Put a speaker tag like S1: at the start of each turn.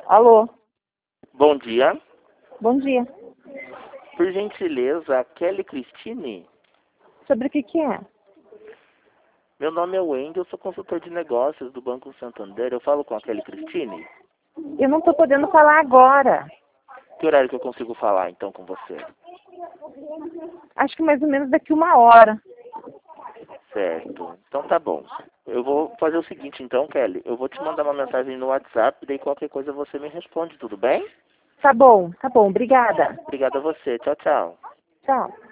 S1: Alô,
S2: Bom dia.
S1: bom dia.
S2: Por gentileza, Kelly Cristine?
S1: Sobre o que é?
S2: Meu nome é Wendy, eu sou consultor de negócios do Banco Santander. Eu falo com a Kelly Cristine?
S1: Eu não estou podendo falar agora.
S2: Que horário que eu consigo falar, então, com você?
S1: Acho que mais ou menos daqui 1 hora.
S2: Certo. Então tá bom. Eu vou fazer o seguinte, então, Kelly. Eu vou te mandar uma mensagem no WhatsApp, daí qualquer coisa você me responde, tudo bem?
S1: Tá bom, obrigada.
S2: Obrigado a você. Tchau, tchau.
S1: Tchau.